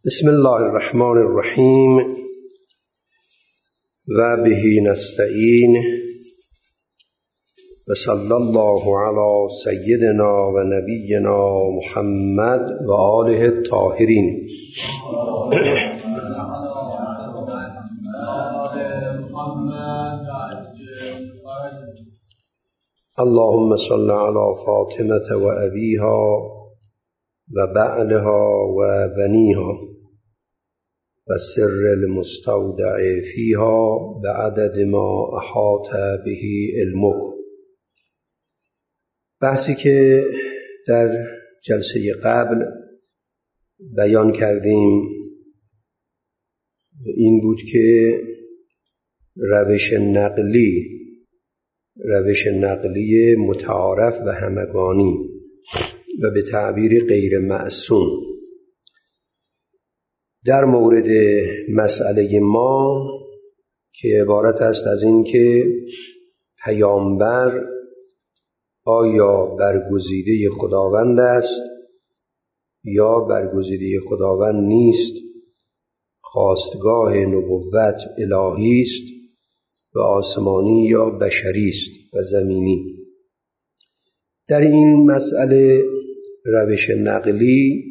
بسم الله الرحمن الرحیم و به نستعین و صلی الله علی سیدنا و نبینا محمد و آله الطاهرین. اللهم صل علی فاطمة و ابیها و بعلها و بنیها و سر المستودع فیها بعدد ما احاط به علمک. بحثی که در جلسه قبل بیان کردیم این بود که روش نقلی متعارف و همگانی و به تعبیر غیر معصوم در مورد مسئله ما که عبارت است از این که پیامبر آیا برگزیده خداوند است یا برگزیده خداوند نیست، خواستگاه نبوت الهی است و آسمانی یا بشری است و زمینی. در این مسئله روش نقلی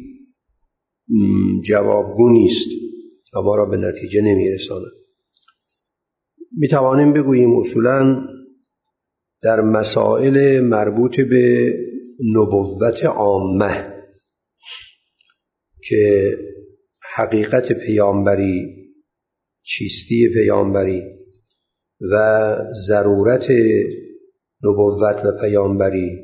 جوابگو نیست و ما را به نتیجه نمیرساند. میتوانیم بگوییم اصولاً در مسائل مربوط به نبوت عامه که حقیقت پیامبری، چیستی پیامبری و ضرورت نبوت و پیامبری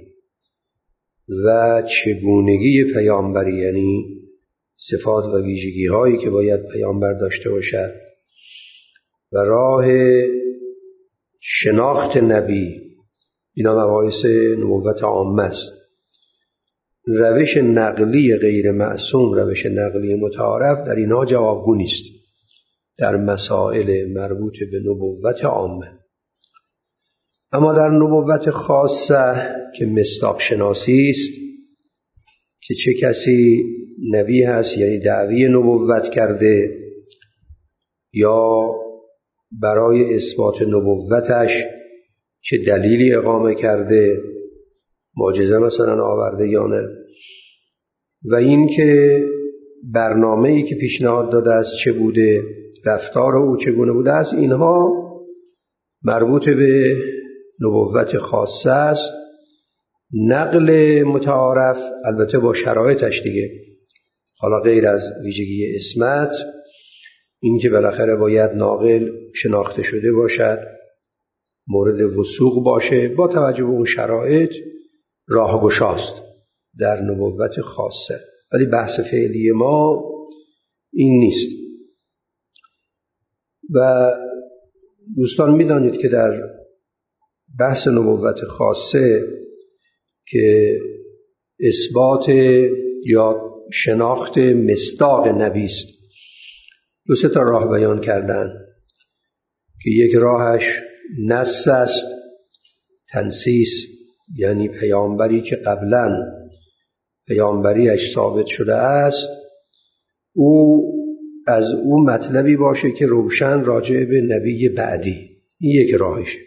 و چگونگی پیامبری، یعنی صفات و ویژگی هایی که باید پیامبر داشته باشد و راه شناخت نبی، اینا مباحث نبوت عامه است. روش نقلی غیر معصوم، روش نقلی متعارف در اینها جوابگو نیست در مسائل مربوط به نبوت عامه. اما در نبوت خاصه که مصداق شناسی است که چه کسی نبی هست، یعنی دعوی نبوت کرده یا برای اثبات نبوتش چه دلیلی اقامه کرده، معجزه مثلا آورده یا نه، و این که برنامه‌ای که پیشنهاد داده است چه بوده، رفتار او چگونه بوده است، اینها مربوط به نبوت خاصه است. نقل متعارف البته با شرایطش دیگه، حالا غیر از ویژگی عصمت، این که بالاخره باید ناقل شناخته شده باشد، مورد وثوق باشه، با توجه به اون شرایط راهگشاست در نبوت خاصه. ولی بحث فعلی ما این نیست. و دوستان میدانید که در بحث نبوت خاصه که اثبات یا شناخت مصداق نبی است، دو سه تا راه بیان کردن که یک راهش نص است، تنصیص، یعنی پیامبری که قبلا پیامبریش ثابت شده است از او مطلبی باشه که روشن راجع به نبی بعدی. این یک راهشه.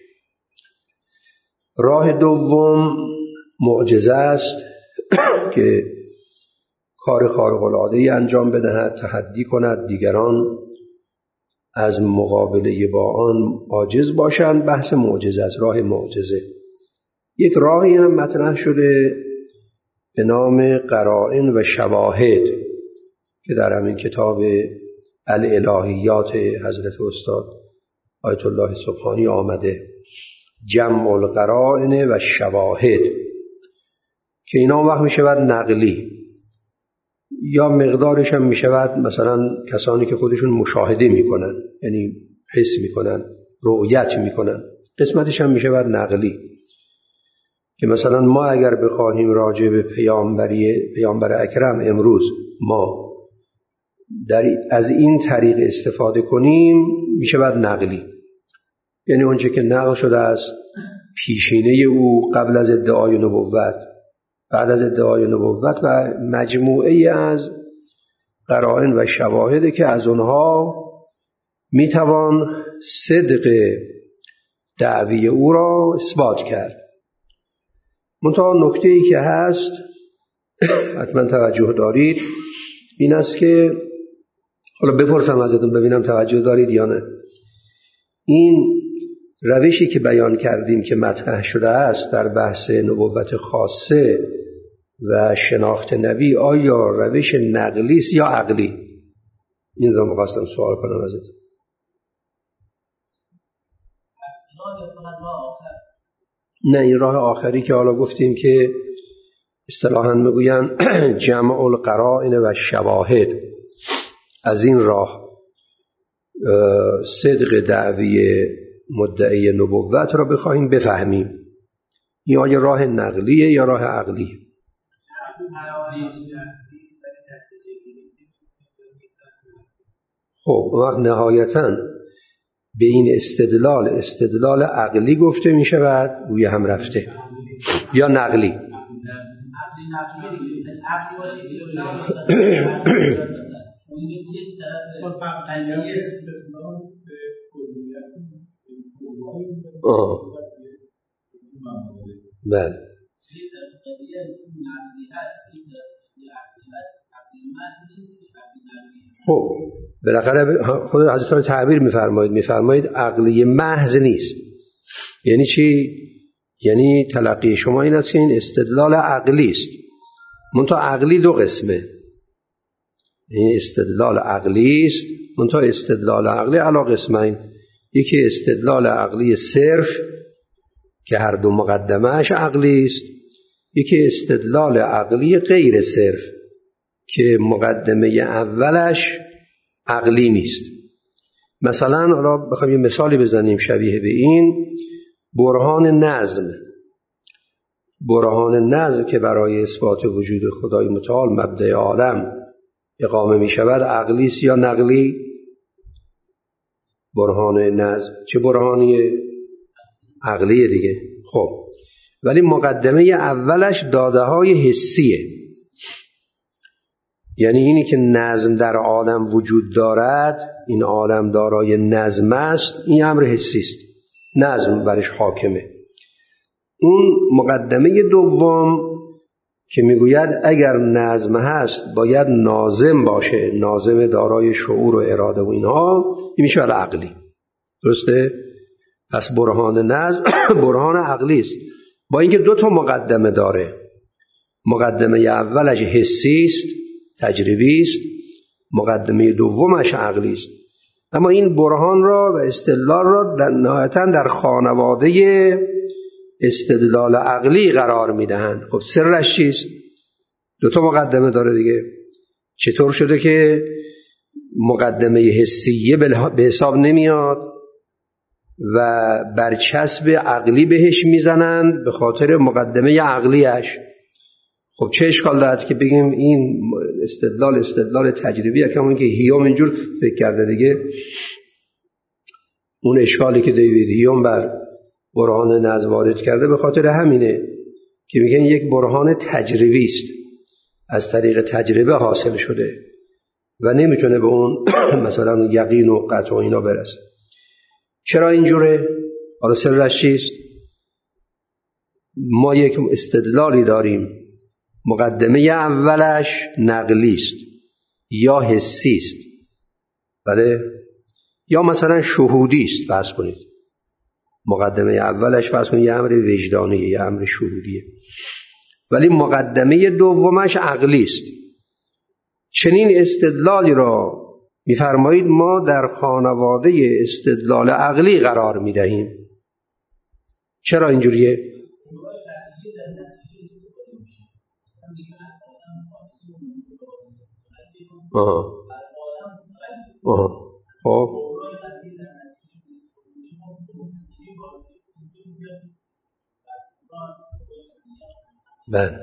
راه دوم معجزه است که کار خارق العاده‌ای انجام بدهد، تحدی کند، دیگران از مقابله با آن عاجز باشند. بحث معجزه است، راه معجزه. یک راهی هم مطرح شده به نام قرائن و شواهد که در همین کتاب الالهیات حضرت استاد آیت الله سبحانی آمده، جمع القرائن و شواهد، که اینا وقت می شود نقلی یا مقدارش هم می شود مثلا کسانی که خودشون مشاهده می کنن، یعنی حس می کنن، رؤیت می کنن. قسمتش هم می شود نقلی که مثلا ما اگر بخواهیم راجع به پیامبر اکرم امروز ما از این طریق استفاده کنیم می شود نقلی، یعنی اونچه که نقل شده است پیشینه او قبل از ادعای نبوت، بعد از ادعای نبوت و مجموعه از قرائن و شواهدی که از اونها میتوان صدق دعوی او را اثبات کرد. منتها نکته‌ای که هست حتما توجه دارید این است که حالا بپرسم ازتون ببینم توجه دارید یا نه. این روشی که بیان کردیم که مطرح شده است در بحث نبوت خاصه و شناخت نبی، آیا روش نقلی است یا عقلی؟ این رو می‌خواستم سوال کنم ازتون. نه، این راه آخری که حالا گفتیم که اصطلاحاً میگوین جمع القرائن و شواهد، از این راه صدق دعوی مدعی نبوت را بخواهیم بفهمیم، این آیا راه نقلیه یا راه عقلیه؟ خب وقت نهایتاً به این استدلال عقلی گفته می شود روی هم رفته یا نقلی؟ بله. خب بالاخره خود حضرت تعبیر میفرمایید عقلی محض نیست. یعنی چی؟ یعنی تلقی شما این است که این استدلال عقلی است. منتها عقلی دو قسمه. این استدلال عقلی است، منتها استدلال عقلی علی قسمین. یکی استدلال عقلی صرف که هر دو مقدمه‌اش عقلی است، یکی استدلال عقلی غیر صرف که مقدمه اولش عقلی نیست. مثلا حالا بخوایم یه مثالی بزنیم شبیه به این، برهان نظم که برای اثبات وجود خدای متعال مبدأ عالم اقامه می شود، عقلی است یا نقلی؟ برهان نظم چه برهانی؟ عقلیه دیگه. خب ولی مقدمه اولش داده های حسیه، یعنی اینی که نظم در عالم وجود دارد، این عالم دارای نظم است، این امر حسی است، نظم برش حاکمه. اون مقدمه دوم که میگوید اگر نظم هست باید ناظم باشه، ناظم دارای شعور و اراده و اینها، این میشه عقلی. درسته؟ پس برهان نظم برهان عقلی است، با اینکه دو تا مقدمه داره. مقدمه اولش حسی است، تجربی است، مقدمه دومش عقلی است. اما این برهان را و استدلال را در نهایتاً در خانواده استدلال عقلی قرار میدهند. خب سرش چیست؟ دو تا مقدمه داره دیگه. چطور شده که مقدمه حسیه به حساب نمیاد و برچسب عقلی بهش میزنند به خاطر مقدمه عقلیش؟ خب چه اشکال دارد که بگیم این استدلال تجربیه، کما که هیوم اینجور فکر کرده دیگه. اون اشکالی که دیوید هیوم بر برهان نظم وارد کرده به خاطر همینه که میگن یک برهان تجربی است، از طریق تجربه حاصل شده و نمیتونه به اون مثلا یقین و قطع و اینا برسه. چرا اینجوره؟ حالا سرش چیست؟ ما یک استدلالی داریم، مقدمه اولش نقلی است یا حسی است، بله، یا مثلا شهودی است. فرض کنید مقدمه اولش فرض کنید یه امر وجدانیه، یه امر شهودیه، ولی مقدمه دومش عقلی است. چنین استدلالی را می‌فرمایید ما در خانواده استدلال عقلی قرار می‌دهیم. چرا اینجوریه؟ خب بله.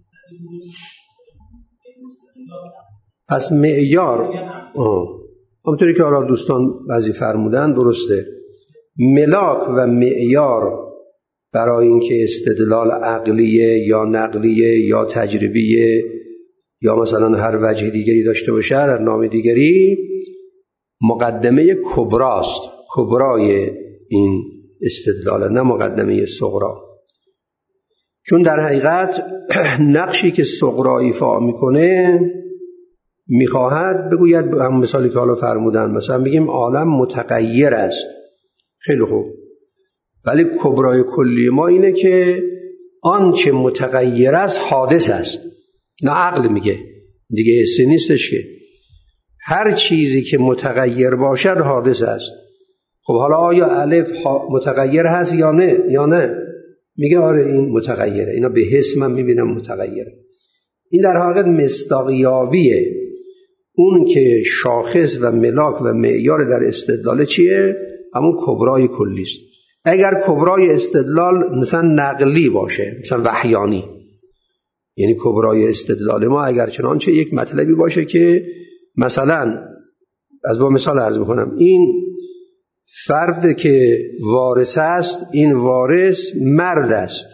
پس معیار همونطوری که حالا دوستان بعضی فرمودن درسته، ملاک و معیار برای اینکه استدلال عقلیه یا نقلیه یا تجربیه یا مثلا هر وجه دیگری داشته باشه، در نام دیگری مقدمه کبراست، کبرای این استدلال، نه مقدمه صغرا. چون در حقیقت نقشی که صغرا ایفا میکنه میخواهد بگوید، هم مثالی که حالا فرمودن، مثلا بگیم عالم متغیر است، خیلی خوب، ولی کبرای کلی ما اینه که آنچه متغیر است حادث است. نه عقل میگه دیگه، حسی نیستش که هر چیزی که متغیر باشد حادث است. خب حالا آیا الف متغیر هست یا نه؟ یا نه؟ میگه آره این متغیره، اینا به حس من میبینم متغیره. این در حقیقت مصداقیابیه اون که شاخص و ملاک و معیار در استدلال چیه؟ همون کبرای کلی است. اگر کبرای استدلال مثلا نقلی باشه، مثلا وحیانی، یعنی کبرای استدلال ما اگر چنانچه یک مطلبی باشه که مثلا از با مثال عرض میکنم، این فرد که وارث است، این وارث مرد است،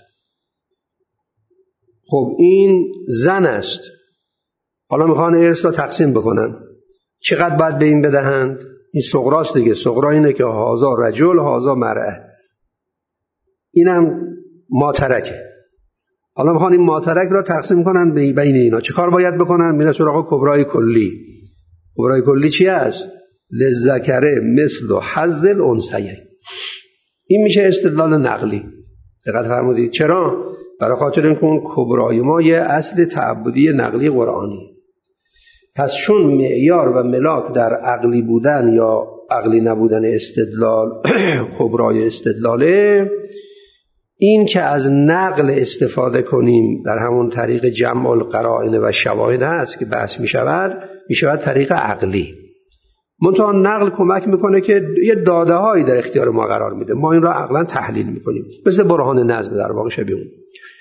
خب این زن است، حالا میخوان ارث را تقسیم بکنن، چقدر باید به این بدهند؟ این صغراست دیگه. صغرا اینه که هازا رجل هازا مرأه، اینم ماترکه. حالا میخوان این ماترک را تقسیم کنن بین اینا، چه کار باید بکنن؟ میره سراغ کبرای کلی. کبرای کلی چی است؟ للذکر مثل حظ الانثیین. این میشه استدلال نقلی. دقت فرمودید؟ چرا؟ برای خاطر اینکه اون کبرای ما یه اصل تعبدی نقلی قرآنی. پس چون معیار و ملاک در عقلی بودن یا عقلی نبودن استدلال کبرای استدلاله، این که از نقل استفاده کنیم در همون طریق جمع القرائن و شواهد هست که بحث میشود طریق عقلی. منتها نقل کمک میکنه که یه داده هایی در اختیار ما قرار میده، ما این را عقلا تحلیل میکنیم، مثل برهان نظم در واقع شبیه اون.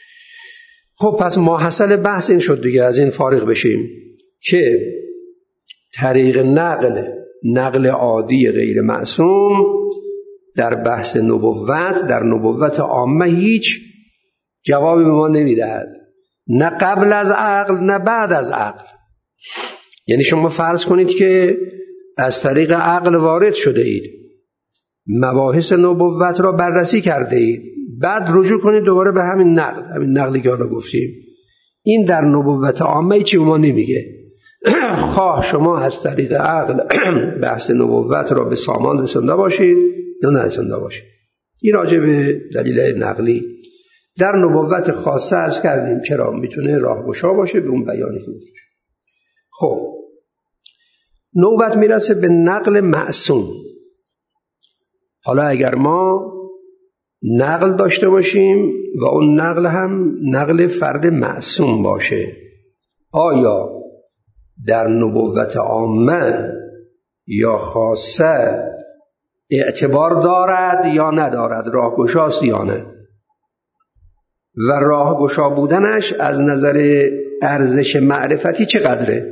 خب پس ماحصل بحث این شد دیگه، از این فارغ بشیم که طریق نقل عادی غیر معصوم در بحث نبوت، در نبوت عامه هیچ جوابی به ما نمیدهد، نه قبل از عقل نه بعد از عقل. یعنی شما فرض کنید که از طریق عقل وارد شده اید، مباحث نبوت را بررسی کرده اید، بعد رجوع کنید دوباره به همین نقلی که حالا گفتیم. این در نبوت عامه چی به ما نمیگه. خواه شما از طریق عقل بحث نبوت را به سامان رسانده باشید یا نرسانده باشید. این راجع به دلیل نقلی در نبوت خاصه عرض کردیم چرا میتونه راهگشا باشه به اون بیانی که گفتیم. خب نوبت میرسه به نقل معصوم. حالا اگر ما نقل داشته باشیم و اون نقل هم نقل فرد معصوم باشه، آیا در نبوت عامه یا خاصه اعتبار دارد یا ندارد، راهگشاست یا نه؟ و راهگشا بودنش از نظر ارزش معرفتی چقدره؟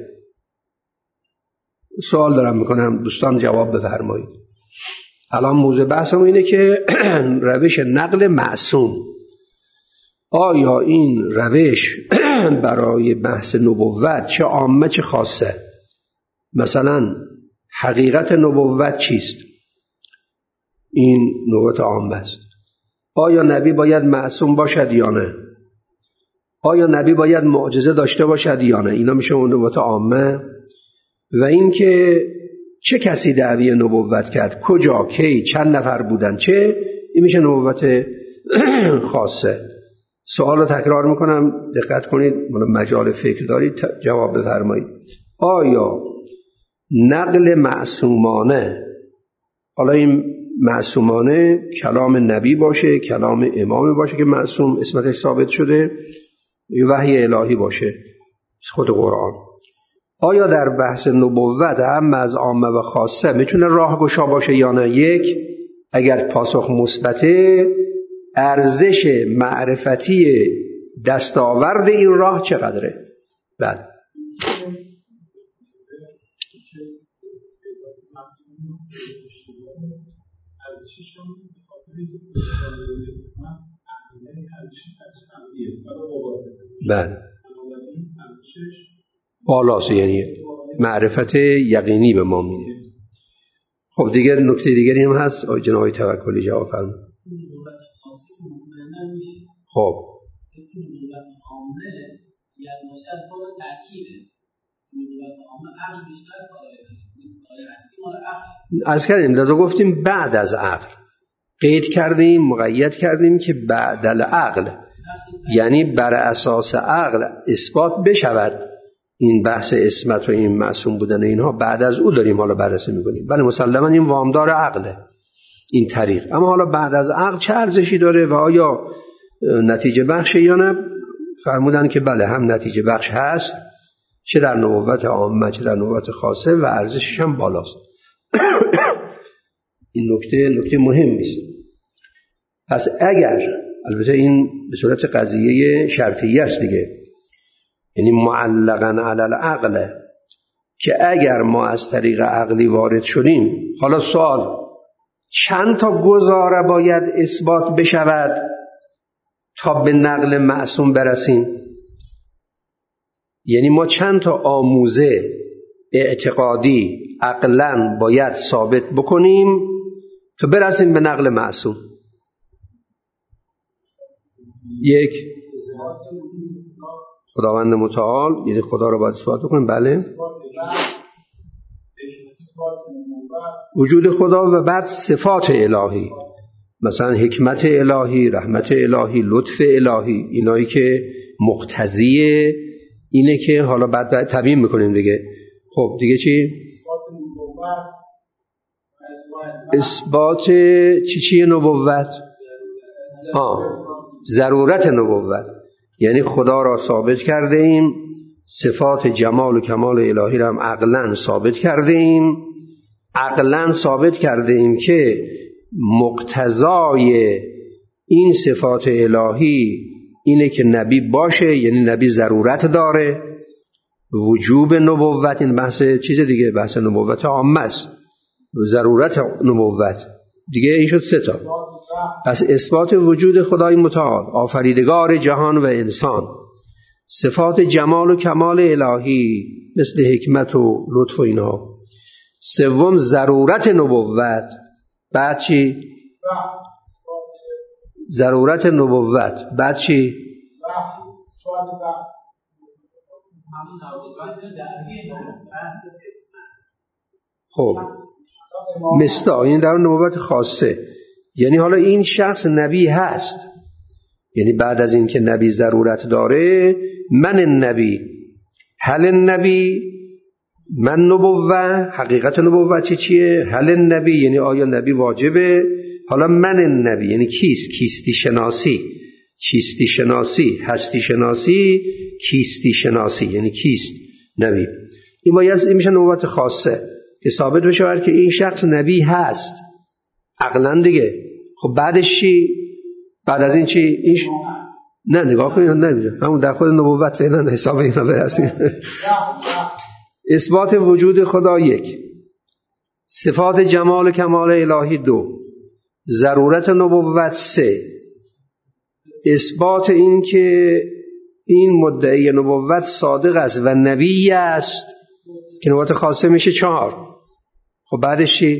سوال دارم میکنم، دوستان جواب بفرمایید. الان موضوع بحثم اینه که روش نقل معصوم، آیا این روش برای بحث نبوت چه عامه چه خاصه؟ مثلا حقیقت نبوت چیست؟ این نبوت عامه است. آیا نبی باید معصوم باشد یا نه؟ آیا نبی باید معجزه داشته باشد یا نه؟ اینا میشه اون نبوت عامه. و این که چه کسی دعوی نبوت کرد، کجا، کی، چند نفر بودن، چه، این میشه نبوت خاصه. سوال رو تکرار میکنم، دقت کنید، مجال فکر دارید جواب بفرمایید. آیا نقل معصومانه، حالا این معصومانه کلام نبی باشه، کلام امام باشه که معصوم اسمتش ثابت شده، وحی الهی باشه خود قرآن، آیا در بحث نبوت هم از عامه و خاصه میتونه راهگشا باشه یا نه؟ یک، اگر پاسخ مثبته، ارزش معرفتی دستاورد این راه چقدره؟ بعد بالاست، یعنی معرفت یقینی به ما میده. خب دیگه نکته دیگری هم هست جناب توکلی جواب فرمایید. خب از کردیم داده گفتیم بعد از عقل قید کردیم، مقید کردیم که بعد العقل، یعنی بر اساس عقل اثبات بشود این بحث عصمت و این معصوم بودن اینها، بعد از او داریم حالا بررسی میکنیم. بله مسلما این وامدار عقله این طریق، اما حالا بعد از عقل چه ارزشی داره و آیا نتیجه بخشه یا نه؟ فرمودن که بله هم نتیجه بخش هست، چه در نبوت عامه چه در نبوت خاصه، و ارزشش هم بالاست. این نکته مهمی است. پس اگر، البته این به صورت قضیه شرطیه است دیگه، یعنی معلقاً علی العقل، که اگر ما از طریق عقلی وارد شدیم، حالا سوال چند تا گزاره باید اثبات بشود تا به نقل معصوم برسیم؟ یعنی ما چند تا آموزه اعتقادی عقلاً باید ثابت بکنیم تا برسیم به نقل معصوم؟ یک، خداوند متعال، یعنی خدا رو باید اثبات بکنیم. بله، وجود خدا و بعد صفات الهی، مثلا حکمت الهی، رحمت الهی، لطف الهی، اینایی که مقتضی اینه که حالا بعد تبیین میکنیم دیگه. خب دیگه چی؟ اثبات چیه نبوت؟ ضرورت نبوت، یعنی خدا را ثابت کرده ایم، صفات جمال و کمال الهی را هم عقلاً ثابت کرده ایم، عقلاً ثابت کرده ایم که مقتضای این صفات الهی اینه که نبی باشه، یعنی نبی ضرورت داره. وجوب نبوت، این بحث چیز دیگه، بحث نبوت عامه است، ضرورت نبوت دیگه. این شد 3 تا. پس اثبات وجود خدای متعال، آفریدگار جهان و انسان، صفات جمال و کمال الهی مثل حکمت و لطف و اینها. 3 ضرورت نبوت. بعد چی؟ ضرورت نبوت. بعد چی؟ خب مستا، این در نبوت خاصه، یعنی حالا این شخص نبی هست، یعنی بعد از این که نبی ضرورت داره، من نبی، هل نبی، من نبوت، حقیقت نبوت چیه؟ هل نبی یعنی آیا نبی واجبه؟ حالا من نبی یعنی کیست؟ کیستی شناسی، چیستی شناسی، هستی شناسی، کیستی شناسی، یعنی کیست نبی. این باید این میشه نبوت خاصه که ثابت بشه که این شخص نبی هست عقلاً دیگه. خب بعدش چی؟ بعد از این چی؟ ایش نه نگاه کنید، نه همون در خود نبوت فعلا حساب اینا برسیم. اثبات وجود خدا 1، صفات جمال و کمال الهی 2، ضرورت نبوت 3، اثبات این که این مدعی نبوت صادق است و نبی است که نبوت خاصه میشه 4. خب بعدش چی؟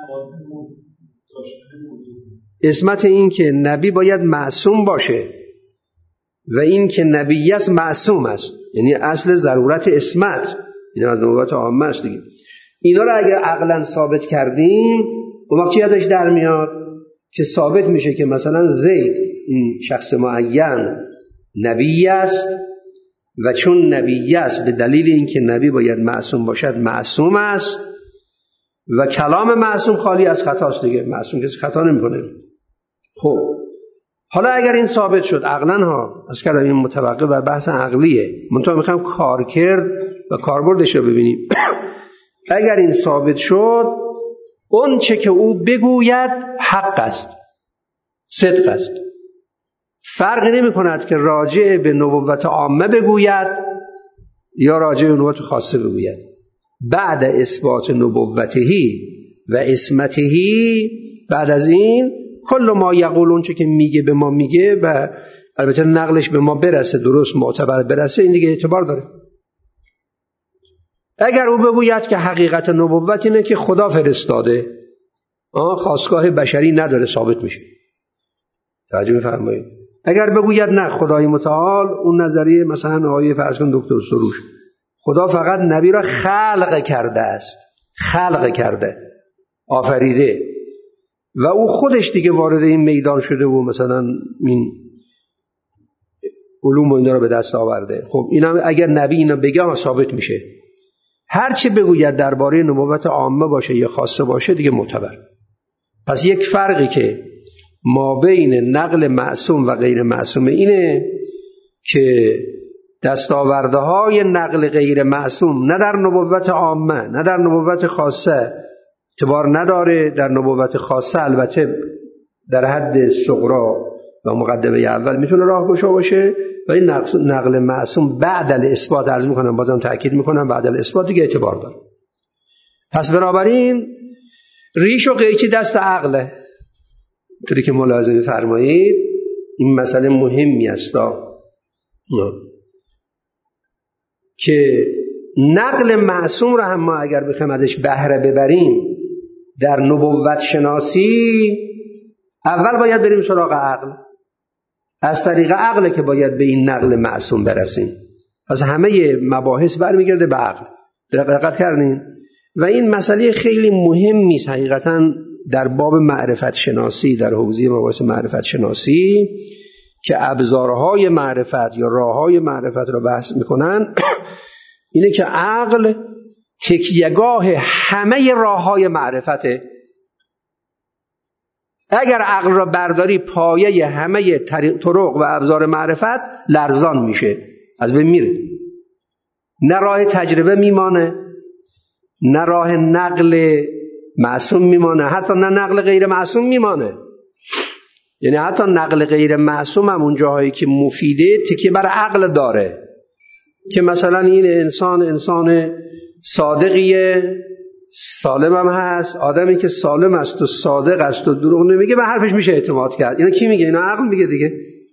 عصمت این که نبی باید معصوم باشه و این که نبی است معصوم است، یعنی اصل ضرورت عصمت این از نبوت عامه است دیگه. اینا رو اگر عقلاً ثابت کردیم، اون وقت چی ازش در میاد؟ که ثابت میشه که مثلا زید این شخص معین نبی است و چون نبی است به دلیل اینکه نبی باید معصوم باشد معصوم است و کلام معصوم خالی از خطاست دیگه، معصوم کسی خطا نمیکنه. خب حالا اگر این ثابت شد عقلاً ها، از کردم این متوقع بر بحث عقلیه، منتها میخوام کارکرد و کاربردش رو ببینیم. اگر این ثابت شد، اون چه که او بگوید حق است، صدق است، فرقی نمی کند که راجع به نبوت عامه بگوید یا راجع به نبوت خاصه بگوید. بعد اثبات نبوتهی و عصمتهی، بعد از این کل ما یقول، اون چه که میگه به ما میگه و البته نقلش به ما برسه، درست معتبر برسه، این دیگه اعتبار داره. اگر او بگوید که حقیقت نبوت اینه که خدا فرستاده، خواستگاه بشری نداره، ثابت میشه. توجه می‌فرمایید؟ اگر بگوید نه خدای متعال، اون نظریه مثلا آیه فرض کن دکتر سروش، خدا فقط نبی را خلق کرده است، خلق کرده، آفریده، و او خودش دیگه وارد این میدان شده و مثلا این علوم و اینا رو به دست آورده. خب اینا اگر نبی اینا بگه ثابت میشه. هر چی بگوید درباره نبوت عامه باشه یا خاصه باشه دیگه معتبر. پس یک فرقی که ما بین نقل معصوم و غیر معصوم اینه که دستاوردهای نقل غیر معصوم نه در نبوت عامه نه در نبوت خاصه اعتبار نداره. در نبوت خاصه البته در حد صغرا و مقدمه اول میتونه راهگشا باشه، ولی نقل معصوم بعد الاثبات، عرض میکنم بازم تأکید میکنم، بعد الاثبات دیگه اعتبار داره. پس بنابراین ریش و قیچی دست عقله، طوری که ملاحظه می‌فرمایید. این مسئله مهمی است که نقل معصوم رو هم ما اگر بخوایم ازش بهره ببریم در نبوت شناسی، اول باید بریم سراغ عقل. از طریق عقل که باید به این نقل معصوم برسیم. پس همه مباحث برمیگرده به عقل. دقت کردین؟ و این مسئله خیلی مهمی است حقیقتاً در باب معرفت شناسی، در حوزه مباحث معرفت شناسی که ابزارهای معرفت یا راههای معرفت را بحث میکنن، اینه که عقل تکیهگاه همه راههای معرفته. اگر عقل را برداری پایه همه طرق و ابزار معرفت لرزان میشه، از بین میره. نه راه تجربه میمانه، نه راه نقل معصوم میمانه، حتی نه نقل غیر معصوم میمانه. یعنی حتی نقل غیر معصوم هم اون جاهایی که مفیده تکیه بر عقل داره، که مثلا این انسان صادقیه، سالم هم هست. آدمی که سالم است و صادق است و دروغ نمیگه به حرفش میشه اعتماد کرد. اینا کی میگه؟ اینا عقل میگه دیگه.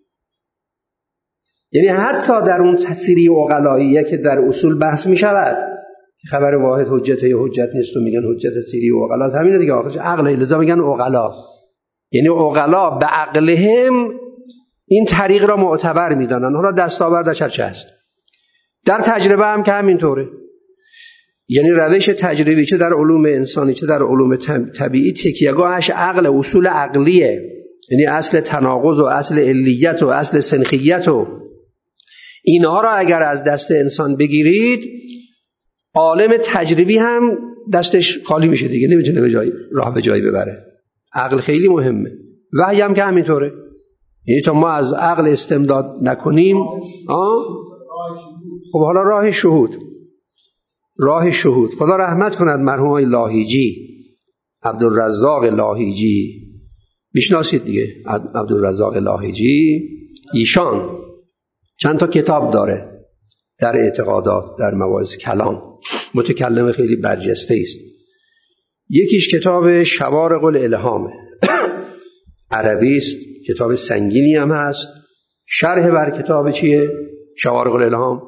یعنی حتی در اون تفسیری عقلاییه که در اصول بحث میشود خبر واحد حجته یا حجت نیست و میگن حجت سیری و عقلا، همینه دیگه، آخرش عقل، لذا میگن عقلا. یعنی عقلا به عقلهم این طریق را معتبر میدانن. حالا دستاوردش چه هست؟ در تجربه هم که همینطوره. یعنی روش تجربی چه در علوم انسانی چه در علوم طبیعی تکیهگاهش عقل، اصول عقلیه. یعنی اصل تناقض و اصل علیت و اصل سنخیت و اینها را اگر از دست انسان بگیرید، عالم تجربی هم دستش خالی میشه دیگه، نمیتونه راه به جایی ببره. عقل خیلی مهمه. وحی هم که همینطوره. یعنی تا ما از عقل استمداد نکنیم، خب حالا راه شهود خدا رحمت کند مرحوم لاهیجی، عبدالرزاق لاهیجی، میشناسید دیگه عبدالرزاق لاهیجی. ایشان چند تا کتاب داره در اعتقادات، در مباحث کلام، متکلم خیلی برجسته است. یکیش کتاب شوارق الالهامه، عربی است، کتاب سنگینی هم هست. شرح بر کتاب چیه؟ شوارق الالهام،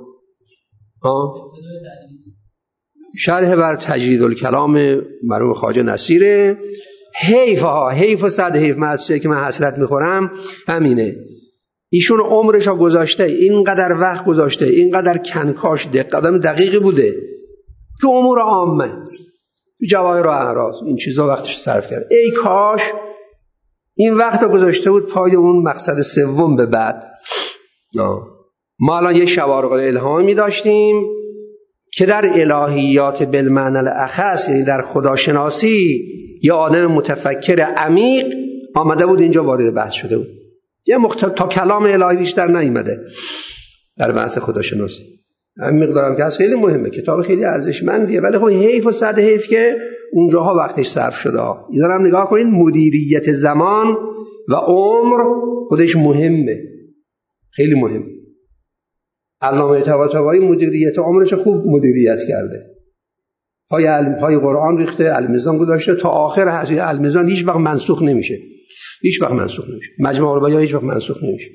شرح بر تجرید الکلام مرحوم خواجه نصیره. حیف و صد حیف مسئله که من حسرت میخورم همینه. ایشون عمرش ها گذاشته، اینقدر وقت گذاشته، اینقدر کنکاش قدم دقیقی بوده تو امور عامه، تو جواهر و اعراض، این چیزا وقتش صرف کرد. ای کاش این وقت رو گذاشته بود پای اون مقصد سوم به بعد. ما الان یه شوارق الالهام می داشتیم که در الهیات بالمعنی الاخص، یعنی در خداشناسی، یا آدم متفکر عمیق آمده بود اینجا وارد بحث شده بود. یه تا کلام الهی بیشتر نیامده در بحث خداشناسی. همین مقدارم که خیلی مهمه، کتاب خیلی ارزشمندیه، ولی خب حیف و صد حیف که اونجاها وقتش صرف شده. اینا هم نگاه کنید، مدیریت زمان و عمر خودش مهمه، خیلی مهمه. علامه طباطبایی مدیریت عمرش خوب مدیریت کرده. پای قرآن ریخته، المیزان گذاشته تا آخر هست. المیزان هیچ وقت منسوخ نمیشه. مجموع البیان هیچ وقت منسوخ نمیشه.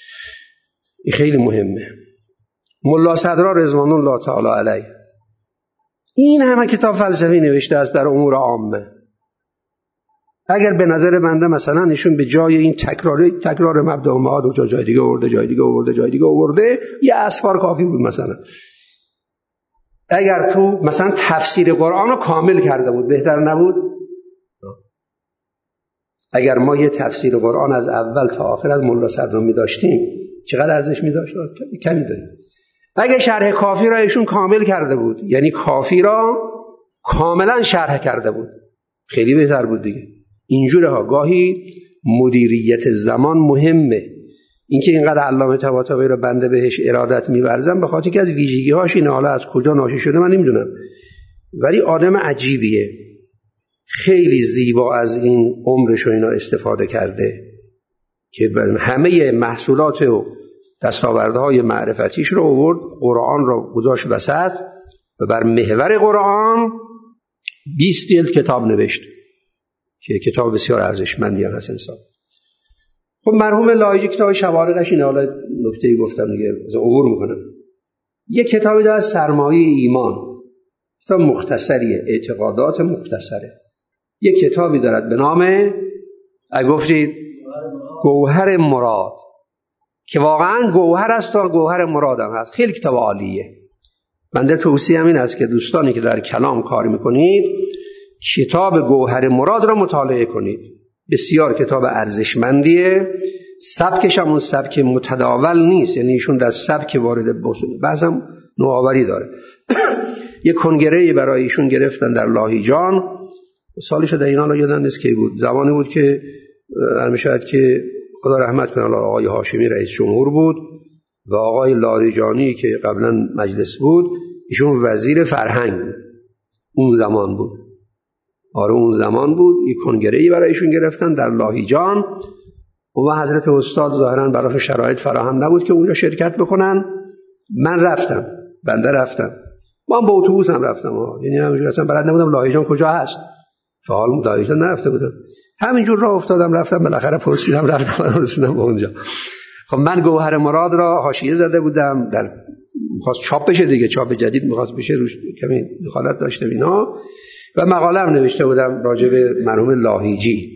این خیلی مهمه. ملا صدرا رضوان الله تعالی علیه این همه کتاب فلسفی نوشته است در امور عامه. اگر به نظر بنده مثلا ایشون به جای این تکرار مبدا و معاد و جای دیگه آورده یه اسفار کافی بود. مثلا اگر تو مثلا تفسیر قرآن رو کامل کرده بود بهتر نبود؟ اگر ما یه تفسیر قرآن از اول تا آخر از ملا صدرامی داشتیم چقدر ارزش می‌داشت؟ کمی داریم. اگه شرح کافی را ایشون کامل کرده بود، یعنی کافی را کاملا شرح کرده بود، خیلی بهتر بود دیگه. اینجوره ها. گاهی مدیریت زمان مهمه. اینکه اینقدر علامه طباطبایی را بنده بهش ارادت می‌ورزم به خاطر که از ویژگی‌هاش اینه، حالا از کجا ناشی شده من نمیدونم، ولی آدم عجیبیه. خیلی زیبا از این عمرش و اینا استفاده کرده که همه محصولات و دستاوردهای معرفتیش رو آورد، قرآن رو گذاشت وسط و بر محور قرآن 20 جلد کتاب نوشت که کتاب بسیار ارزشمندی هست انسان. خب مرحوم لاهیجی کتاب شوارقش اینه، حالا نکته‌ای گفتم دیگه عبور میکنم. یک کتابی داره سرمایه ایمان، کتاب مختصریه، اعتقادات مختصره. یک کتابی دارد به نام گفتید گوهر مراد که واقعا گوهر است و گوهر مراد هم هست. خیلی کتاب عالیه. بنده توصیه این است که دوستانی که در کلام کار میکنید کتاب گوهر مراد را مطالعه کنید. بسیار کتاب ارزشمندیه. سبکش هم اون سبک متداول نیست، یعنی ایشون در سبک وارد بعضم نوآوری داره. یک کنگره‌ای برای ایشون گرفتن در لاهیجان، سالش دقیقاً یادم نیست کی بود، زمانی بود که شاید که خدا رحمت کنه آقای هاشمی رئیس جمهور بود و آقای لاریجانی که قبلا مجلس بود ایشون وزیر فرهنگ بود. اون زمان بود. آره اون زمان بود. یک کنگره‌ای برای ایشون گرفتن در لاهیجان و حضرت استاد ظاهراً برای شرایط فراهم نبود که اونجا شرکت بکنن. من رفتم، بنده رفتم، من با اتوبوس هم رفتم، یعنی همینجور اصلا بلد نبودم لاهیجان کجا هست، فعال لاهیجان نرفته بودم، همینجور راه افتادم رفتم، بالاخره پرسیدم رفتم رسیدم به اونجا. خب من گوهر مراد را حاشیه زده بودم، در می‌خواست چاپ بشه دیگه، چاپ جدید می‌خواست بشه، روش کمی دخالت داشته اینا و مقاله هم نوشته بودم راجع به مرحوم لاهیجی.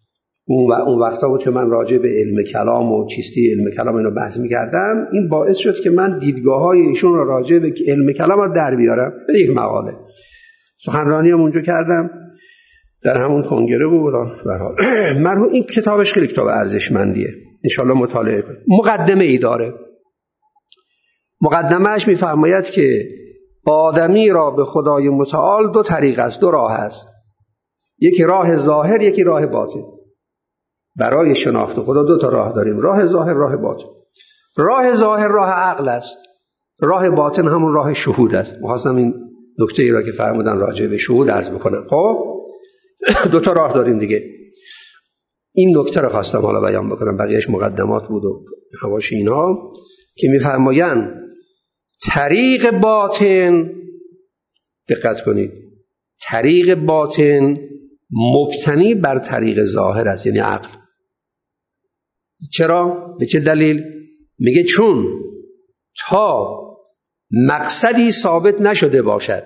اون وقتا بود که من راجع به علم کلام و چیستی علم کلام اینو بحث می‌کردم. این باعث شد که من دیدگاه‌های ایشون را راجع به علم کلام رو در بیارم به یک مقاله. سخنرانی هم اونجا کردم در همون کنگره بود. به هر حال مرحوم این کتابش خیلی کتاب ارزشمندیه، ان شاءالله مطالعه کنید. مقدمه ای داره. مقدمه‌اش می‌فرماید که آدمی را به خدای متعال دو طریق است، دو راه است، یکی راه ظاهر، یکی راه باطن. برای شناخت خدا دو تا راه داریم، راه ظاهر، راه باطن. راه ظاهر راه عقل است، راه باطن همون راه شهود است. می‌خواستم این نکته ای را که فرمودن راجع به شهود عرض بکنم. خب دو تا راه داریم دیگه. این نکته رو خواستم حالا بیان بکنم، بقیه‌اش مقدمات بود و حواشی اینا که می‌فرمایند طریق باطن، دقت کنید، طریق باطن مبتنی بر طریق ظاهر است، یعنی عقل. چرا؟ به چه دلیل؟ میگه چون تا مقصدی ثابت نشده باشد،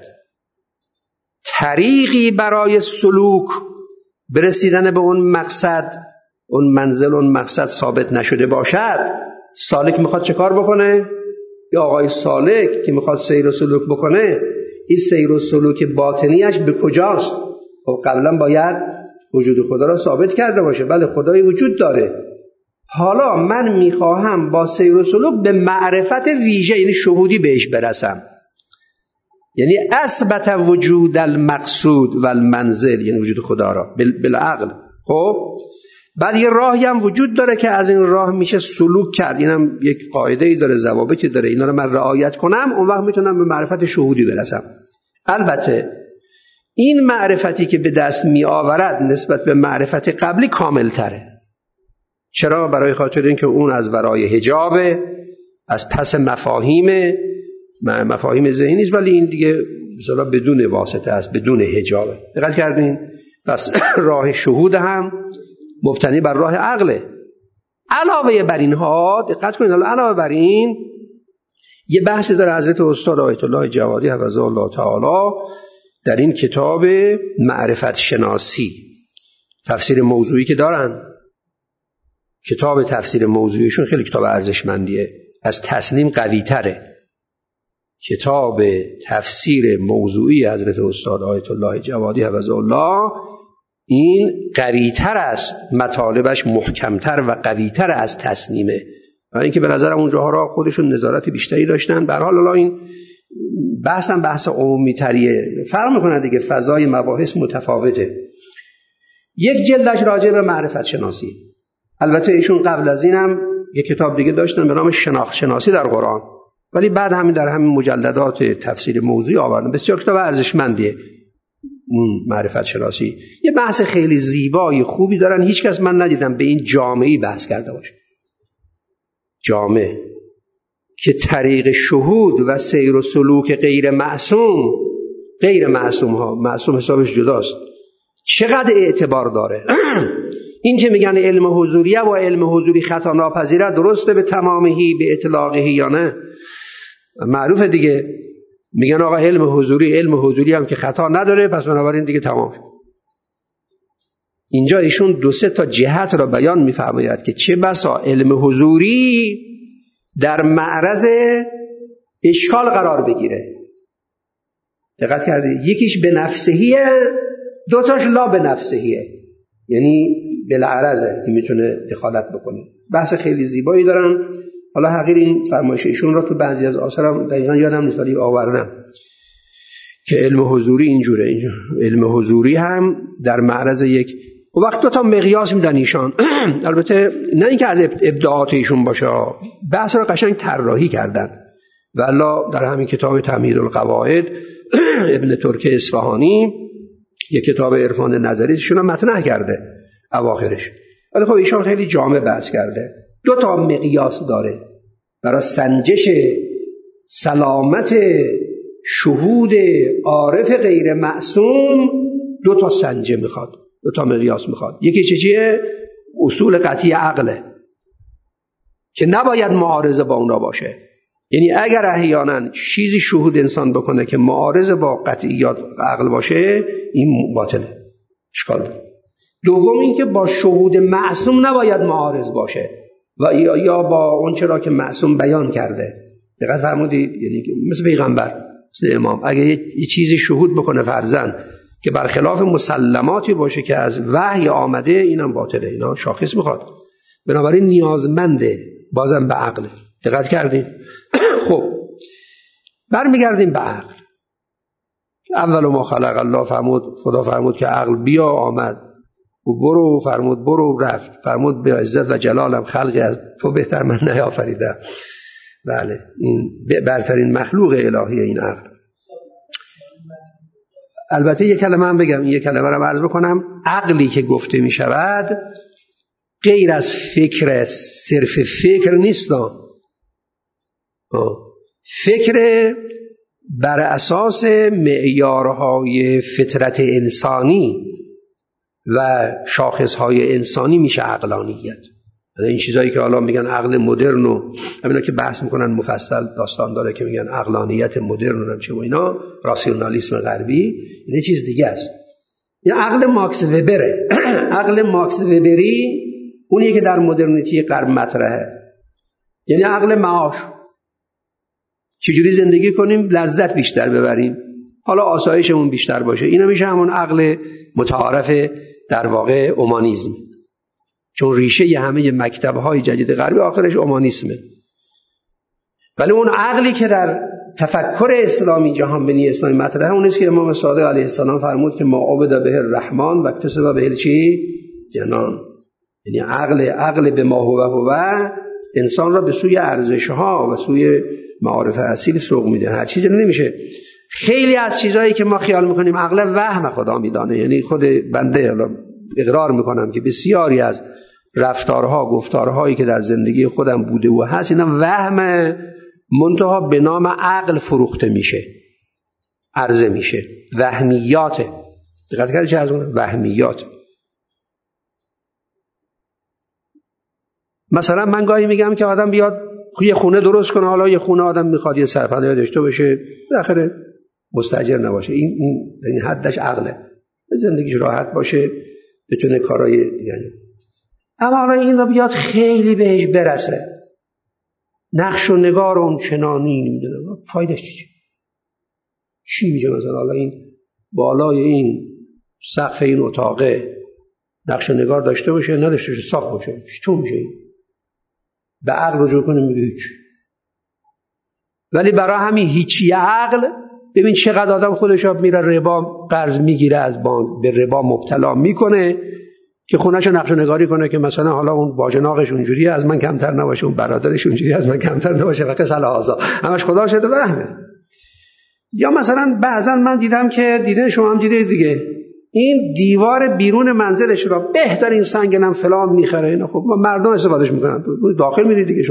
طریقی برای سلوک برسیدن به اون مقصد، اون منزل، اون مقصد ثابت نشده باشد، سالک میخواد چه کار بکنه؟ یا آقای سالک که میخواد سیر و سلوک بکنه، این سیر و سلوک باطنیش به کجاست؟ خب قبلا باید وجود خدا را ثابت کرده باشه. بله خدای وجود داره، حالا من میخواهم با سیر و سلوک به معرفت ویژه یعنی شهودی بهش برسم، یعنی اثبت وجود المقصود و المنزل، یعنی وجود خدا را بالعقل. خب بعد یه راهی هم وجود داره که از این راه میشه سلوک کرد، اینم یک قاعده‌ای داره، ضوابطی داره، اینا رو من رعایت کنم، اون وقت میتونم به معرفت شهودی برسم. البته این معرفتی که به دست می آورد نسبت به معرفت قبلی کامل تره. چرا؟ برای خاطر اینکه اون از ورای حجاب، از پس مفاهیم ذهنی است، ولی این دیگه مثلا بدون واسطه است، بدون حجاب. دقت کردین؟ پس راه شهود هم مبتنی بر راه عقله. علاوه بر اینها دقت کنید، علاوه بر این یه بحثی داره حضرت استاد آیت الله جوادی حفظه الله تعالی در این کتاب معرفت شناسی، تفسیر موضوعی که دارن، کتاب تفسیر موضوعیشون خیلی کتاب ارزشمندیه، از تصنیم قوی تره. کتاب تفسیر موضوعی حضرت استاد آیت الله جوادی حفظه الله این قوی‌تر است، مطالبش محکمتر و قوی‌تر از تصنیمه. و اینکه به نظرم اونجاها را خودشون نظارت بیشتری داشتن. به هر حال این بحث عمومی تریه، فرق میکنه دیگه، فضای مباحث متفاوته. یک جلدش راجع به معرفت شناسی. البته ایشون قبل از اینم یک کتاب دیگه داشتن به نام شناخت شناسی در قرآن، ولی بعد همین در همین مجلدات تفسیر موضوعی آوردن. بسیار کتاب ارزشمندیه معرفت شناسی. یه بحث خیلی زیبای خوبی دارن، هیچ کس من ندیدم به این جامعی بحث کرده باشه. جامعه که طریق شهود و سیر و سلوک غیر معصوم ها، معصوم حسابش جداست، چقدر اعتبار داره. این که میگن علم حضوریه و علم حضوری خطا ناپذیره، درسته به تمامهی به اطلاقهی یا نه؟ معروفه دیگه، میگن آقا علم حضوری هم که خطا نداره، پس بنابراین دیگه تمام. اینجا ایشون 2-3 تا جهت را بیان میفرماید که چه بسا علم حضوری در معرض اشکال قرار بگیره. دقت کردید؟ یکیش به نفسهیه، 2 تاش لا به نفسهیه، یعنی بالعرضه که میتونه دخالت بکنه. بحث خیلی زیبایی دارن. حالا حقیر این فرمایش ایشون را تو بعضی از آثارم دقیقا یادم نیست ولی آوردم که علم حضوری اینجوره. علم حضوری هم در معرض یک و وقت 2 تا مقیاس میدن ایشان. البته نه اینکه از ابداعات ایشون باشه، بحث را قشنگ طراحی کردن. والله در همین کتاب تمهید القواعد ابن ترک اصفهانی یک کتاب عرفان نظریشون هم مطرح کرده اواخرش، ولی خب ایشان خیلی جامع بحث کرده. 2 تا مقیاس داره برای سنجش سلامت شهود عارف غیر معصوم. 2 تا سنجه میخواد، 2 تا مقیاس میخواد. یکی چیه؟ اصول قطعی عقله که نباید معارضه با اونا باشه. یعنی اگر احیانا چیزی شهود انسان بکنه که معارض با قطعیات عقل باشه، این باطله، اشکال داره. دوم این که با شهود معصوم نباید معارض باشه و یا با اون چرا که معصوم بیان کرده. دقت فرمودید؟ یعنی مثل پیغمبر، مثل امام، اگه یه چیزی شهود بکنه فرضاً که برخلاف مسلماتی باشه که از وحی آمده، اینم باطله، اینا شاخص میخواد. بنابراین نیازمنده بازم به عقل. دقت کردین؟ خب برمیگردیم به عقل. اول ما خلق الله فرمود، خدا فرمود که عقل بیا، آمد و برو، فرمود برو، رفت. فرمود به عزت و جلالم خلقی از تو بهتر من نیافریدم. بله، این برترین مخلوق الهی این عقل. البته یک کلمه هم بگم، یک کلمه رو عرض بکنم. عقلی که گفته می شود غیر از فکر، صرف فکر نیست. فکر بر اساس معیارهای فطرت انسانی و شاخصهای انسانی میشه عقلانیت. این چیزایی که حالا میگن عقل مدرن و همینا که بحث میکنن مفصل داستان داره که میگن عقلانیت مدرن و چه و اینا، راسیونالیسم غربی، این چیز دیگه است. این عقل ماکس وبره. عقل ماکس وبری اونیه که در مدرنیتی غرب مطرحه، یعنی عقل معاش. چجوری زندگی کنیم لذت بیشتر ببریم، حالا آسایشمون بیشتر باشه. اینا میشه همون عقل متعارف در واقع اومانیسم، چون ریشه همه مکتب‌های جدید غربی آخرش اومانیسمه. ولی اون عقلی که در تفکر اسلامی، جهان بینی اسلامی مطرحه، اون است که امام صادق علیه السلام فرمود که ما عبد به الرحمن و اکتسب به چی؟ جنان. یعنی عقل به ما هو انسان را به سوی ارزش‌ها و سوی معارف اصیل سوق میده. هر چیزی نمیشه. خیلی از چیزایی که ما خیال میکنیم عقل، وهم خدا میدانه. یعنی خود بنده اقرار میکنم که بسیاری از رفتارها، گفتارهایی که در زندگی خودم بوده و هست، اینا وهم، منتها به نام عقل فروخته میشه، عرضه میشه، وهمیاته. دقت کردید چه از اون وهمیات؟ مثلا من گاهی میگم که آدم بیاد یه خونه درست کنه، حالا یه خونه آدم میخواد یه سرپناهی داشته باشه، بالاخره مستاجر نباشه، این حدش عقله، زندگیش راحت باشه، بتونه کارهای دیگه. اما حالا این بیاد خیلی بهش برسه، نقش و نگار اون چنانی نمیدونم فایدهش چی میشه؟ مثلا حالا این بالای این سقف این اتاقه نقش و نگار داشته باشه، نداشته باشه، صاف باشه، چطور میشه این؟ به عقل رجوع کنه میگه هیچ. ولی برای همین هیچی عقل، ببین چقدر آدم خودش میره ربا قرض میگیره از بانک، به ربا مبتلا میکنه که خونه‌شو نقش و نگاری کنه که مثلا حالا اون باجناقش اونجوری از من کمتر نباشه، اون برادرش اونجوری از من کمتر نباشه و قصه لحاظا همش خدا شده وهمه. یا مثلا بعضا من دیدم که دیده شما هم دیده دیگه، این دیوار بیرون منزلش را بهترین سنگنم فلان میخره، اینا خب مردم استفادهش میکنن، داخل میرید دیگه،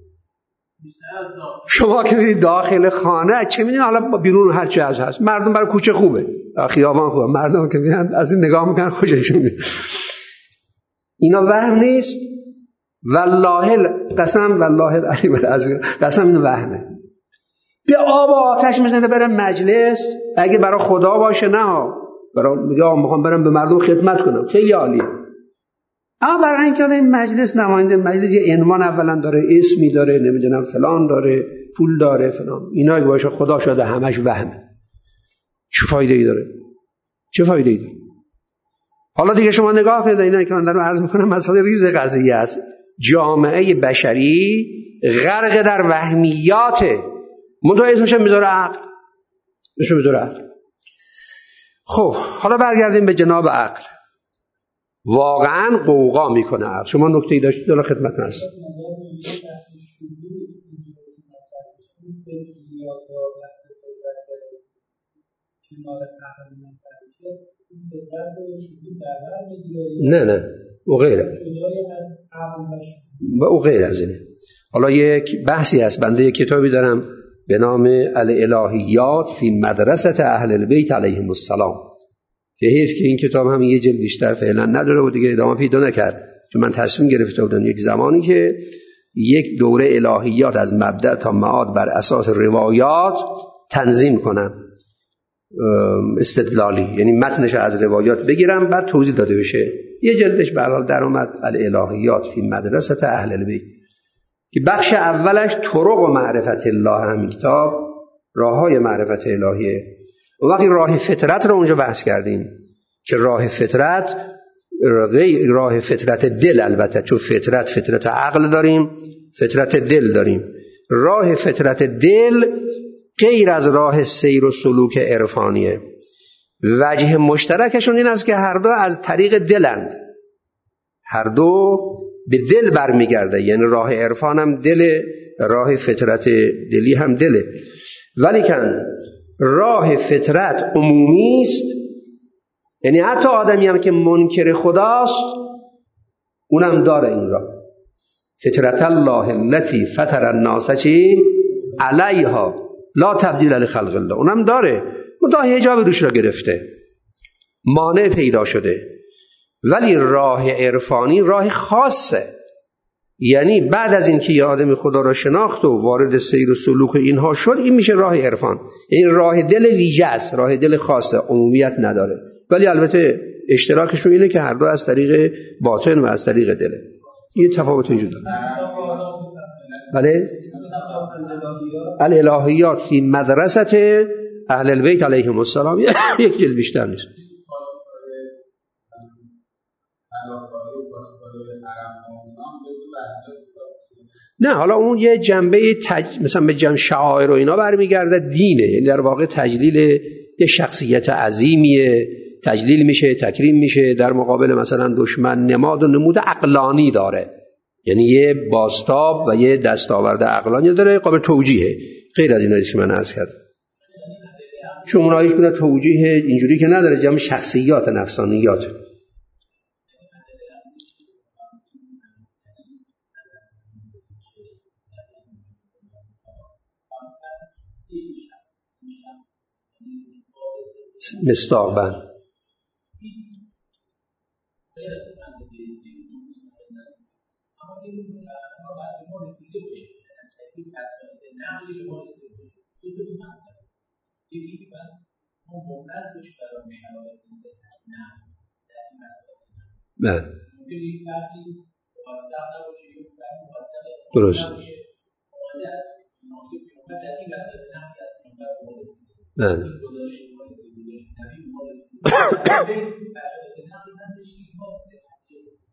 شما که میرید داخل خانه چه میدونید حالا بیرون هر چی هست، مردم برای کوچه خوبه، خیابان خوبه، مردم که میرن از این نگاه میکنن خوششون میاد. اینا وهم نیست؟ والله قسم والله العظیم قسم این وهمه. به آب و آتش میزنه بره مجلس، اگه برای خدا باشه نه، برای میگه میخوام برم به مردم خدمت کنم، خیلی عالیه. اما برای اینکه این مجلس نماینده مجلس یه عنوان اولا داره، اسمی داره، نمیدونم فلان داره، پول داره فلان، اینا اگه باشه خدا شده همش وهمه. چه فایده ای داره؟ چه فایده ای داره؟ حالا دیگه شما نگاه کنید، اینا که من دارم عرض میکنم مسئله ریز قضیه است. جامعه بشری غرق در وهمیاته، منتها اسمش میذاره عقل، اسمش میذاره عقل. خب حالا برگردیم به جناب عقل. واقعا قوقا میکنه عقل. شما نکته‌ای داشتید حالا خدمتتون هست. نه او غیره، او غیر از اینه. حالا یک بحثی هست، بنده یک کتابی دارم به نام الالهیات فی مدرسه اهل البیت علیهم السلام که حیف که این کتاب هم یه جلد بیشتر فعلا نداره و دیگه ادامه پیدا نکرد، چون من تصمیم گرفته بودم یک زمانی که یک دوره الهیات از مبدأ تا معاد بر اساس روایات تنظیم کنم، استدلالی، یعنی متنش از روایات بگیرم بعد توضیح داده بشه. یه جلدش به هر حال در اومد، الالهیات فی مدرسه اهل البیت، که بخش اولش طرق و معرفت الله، همین کتاب راههای معرفت الهیه. و وقتی راه فطرت رو اونجا بحث کردیم که راه فطرت راه فطرت دل، البته چون فطرت عقل داریم، فطرت دل داریم. راه فطرت دل غیر از راه سیر و سلوک عرفانیه. وجه مشترکشون این است که هر دو از طریق دلند، هر دو به دل برمیگرده، یعنی راه عرفان هم دل، راه فطرت دلی هم دله. ولیکن راه فطرت عمومی است، یعنی حتی آدمی هم که منکر خداست اونم داره این راه. فطرت الله التي فطر الناس علیها لا تبدیل لخلق الله، اونم داره، منتها حجاب روش را گرفته، مانع پیدا شده. ولی راه عرفانی راه خاصه، یعنی بعد از اینکه یه آدم خدا را شناخت و وارد سیر و سلوک اینها شد، این میشه راه عرفان. این راه دل ویژه است، راه دل خاصه، عمومیت نداره. ولی البته اشتراکش رو اینه که هر دو از طریق باطن و از طریق دله. یه تفاوت وجود داره. بله، الالهیات فی مدرسه اهل البیت علیهم السلام یک جلد بیشتر نیست. نه حالا اون یه جنبه مثلا به جنب شعائر و اینا برمیگرده، دینه، یعنی در واقع تجلیل یه شخصیت عظیمیه، تجلیل میشه، تکریم میشه در مقابل مثلا دشمن، نماد و نمود عقلانی داره، یعنی یه بازتاب و یه دستاورد عقلانی داره قابل توجیهه، غیر از اینایی که من عرض کردم. چون اونها هیچ گونه توجیه اینجوری که نداره، جمع شخصیات نفسانیات. مستاقبن این فساد نقلی که ما رسیدیم دو تا مطلب یکی که بعد ما ممتاز بشه برای شرایط صحت نقل در این مسائل بله ممکن یک فردی موثق نباشه یک فرد موثق درست نباشه مواجه از مناطق پیامبر در این مسائل نقل از پیامبر ما رسیدیم بله گزارش ما رسیدیم نبی ما رسیدیم مسائل نقل هستش که ما صحت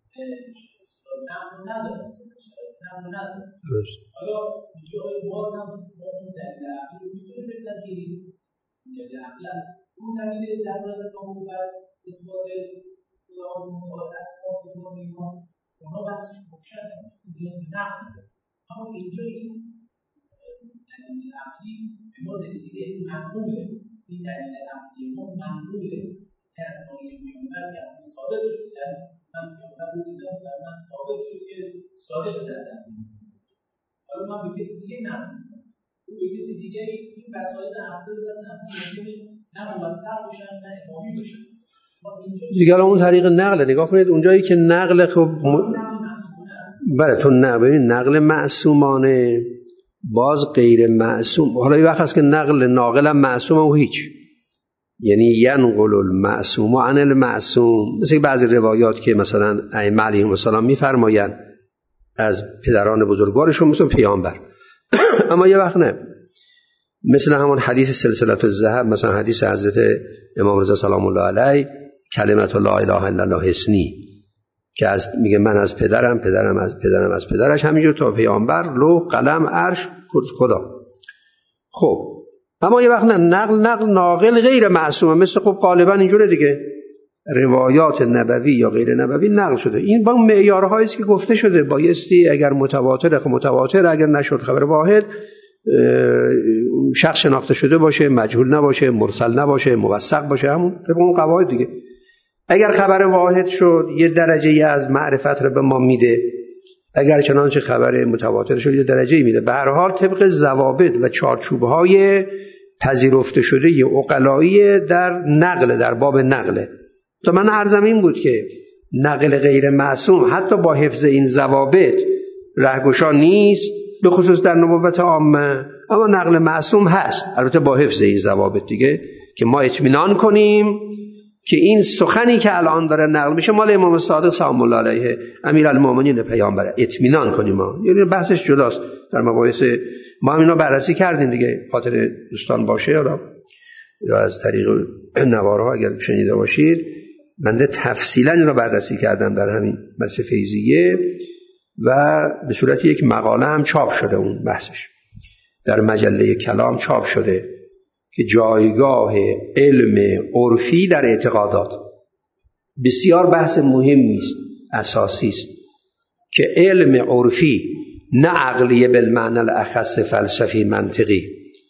نقل نداره حالا اینجا باز هم ما اون دلیل عقلی رو میتونیم بپذیریم دلیل عقلا اون دلیل ضرورت قانون بر اثبات خداوند متعال اساس و اینها اونها بحثش روشنه نیاز به نقل اما اینجا این دلیل عقلی به ما رسیده منقوله این دلیل عقلی ما منقوله که از نوعی پیامبر که همون ثابت شده من پیامبر رو دیدم و من ثابت شد که صادق دادم حالا من به کسی دیگه نمیدونم او به کسی دیگه این مسائل عقلی رو اصلا ممکنه نه موثق بشن نه ادامه بشن دیگه اون طریق نقل نگاه کنید اونجایی که نقل خب بله تو نقل معصومانه باز غیر معصوم حالا این وقت هست که نقل ناقل معصوم و هیچ یعنی ینقل المعصوم عن المعصوم مثل بعضی روایات که مثلا ائمه علیهم السلام میفرمایند از پدران بزرگوارشون مثل پیامبر اما یه وقت نه مثل همون حدیث سلسله الذهب مثلا حدیث حضرت امام رضا سلام الله علیه کلمت لا اله الا الله حسنی که از میگه من از پدرم از پدرش همینجور تا پیامبر لوح قلم عرش خدا خب اما یه وقت نه نقل ناقل غیر معصومه مثل خب غالبا اینجوره دیگه روایات نبوی یا غیر نبوی نقل شده این با معیارهایی است که گفته شده بایستی اگر متواتر اگر نشد خبر واحد شخص شناخته شده باشه مجهول نباشه مرسل نباشه موثق باشه همون طبق اون قواعد دیگه اگر خبر واحد شد یه درجه از معرفت رو به ما میده اگر چنانچه خبر متواتر شد یه درجه میده به هر حال طبق ضوابط و چارچوب‌های پذیرفته شده یه عقلایی در نقل در باب نقله تا من عرضم این بود که نقل غیر معصوم حتی با حفظ این ضوابط رهگشا نیست به خصوص در نبوت عامه اما نقل معصوم هست البته با حفظ این ضوابط دیگه که ما اطمینان کنیم که این سخنی که الان داره نقل میشه مال امام صادق سلام الله علیه امیرالمومنین پیامبر اطمینان کنیم ما یعنی بحثش جداست در مباحث ما هم اینا بررسی کردیم دیگه خاطر دوستان باشه یا از طریق نوارها اگر شنیده باشید من تفصیلا این رو بررسی کردم در همین بحث فیضیه و به صورت یک مقاله هم چاپ شده اون بحثش در مجله کلام چاپ شده که جایگاه علم عرفی در اعتقادات بسیار بحث مهمی است اساسی است که علم عرفی نه عقلی بالمعنی الاخص فلسفی منطقی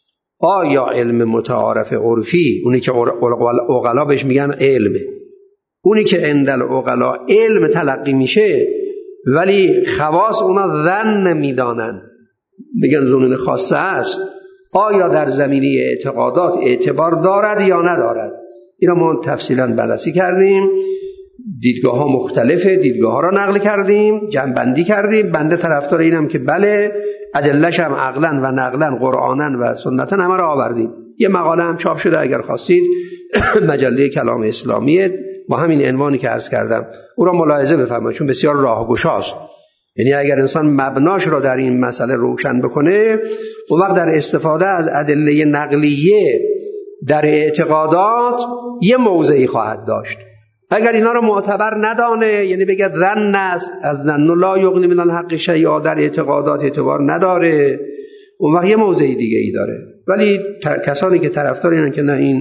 آیا علم متعارف عرفی اونی که عقلا بهش میگن علمه اونی که عند العقلا علم تلقی میشه ولی خواص اونا ظن میدانن میگن ظنون خاصه است آیا در زمینه اعتقادات اعتبار دارد یا ندارد اینا ما تفصیلا بررسی کردیم دیدگاه ها مختلفه دیدگاه ها را نقل کردیم جمع‌بندی کردیم بنده طرفدار اینم که بله ادله‌ش هم عقلا و نقلا قرآنا و سنتا همه را آوردیم یه مقاله هم چاپ شده اگر خواستید مجله کلام اسلامی با همین عنوانی که عرض کردم او را ملاحظه بفرمایید چون بسیار راهگشاست یعنی اگر انسان مبناش را در این مسئله روشن بکنه اون وقت در استفاده از ادله نقلیه در اعتقادات یه موضعی خواهد داشت اگر اینا رو معتبر ندانه یعنی بگه ظن است از ظن لا یغنی من الحق شیئا در اعتقادات اعتبار نداره اون وقت یه موضعی دیگه ای داره ولی کسانی که طرفدار اینن که نه این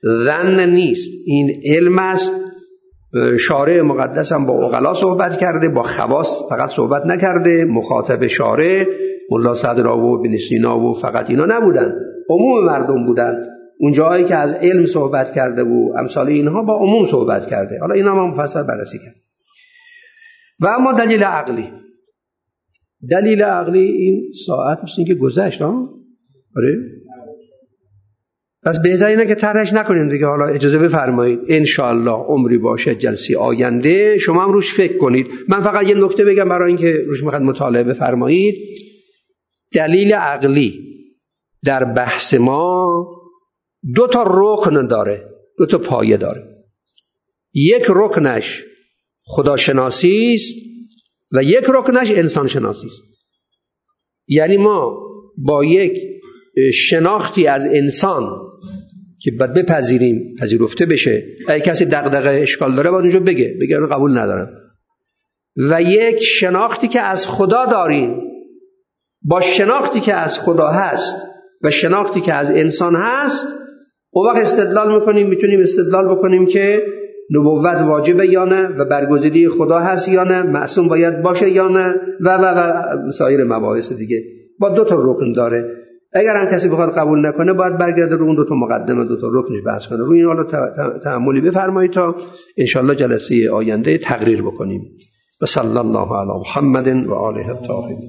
ظن نیست این علم است شارع مقدس هم با عقلا صحبت کرده با خواص فقط صحبت نکرده مخاطب شارع ملا صدرا و ابن سینا و فقط اینا نبودن عموم مردم بودن اون جایی که از علم صحبت کرده و امثال اینها با عموم صحبت کرده حالا اینا ما مفصل بررسی کرد و اما دلیل عقلی این ساعت مثل که گذشت آره پس بهتر اینه که طرحش نکنیم دیگه حالا اجازه بفرمایید انشالله عمری باشه جلسه آینده شما هم روش فکر کنید من فقط یه نکته بگم برای اینکه روش میخواد مطالعه بفرمایید دلیل عقلی در بحث ما 2 رکن داره، 2 پایه داره. یک رکنش خداشناسی است و یک رکنش انسان شناسی است. یعنی ما با یک شناختی از انسان که باید بپذیریم، پذیرفته بشه، اگه کسی دغدغه اشکال داره باید اونجا بگه اون قبول ندارم، و یک شناختی که از خدا داریم با شناختی که از خدا هست و شناختی که از انسان هست، اون وقت میتونیم استدلال بکنیم که نبوت واجبه یا نه و برگزیده خدا هست یا نه، معصوم باید باشه یا نه و سایر مباحث دیگه. با 2 رکن داره. اگر هم کسی بخواد قبول نکنه باید برگرده رو اون 2 مقدمه 2 رکنش بحث کنه. روی این حالا تأملی بفرمایید تا انشالله جلسه آینده تقریر بکنیم. و صلی الله علی محمد و آله الطاهرین.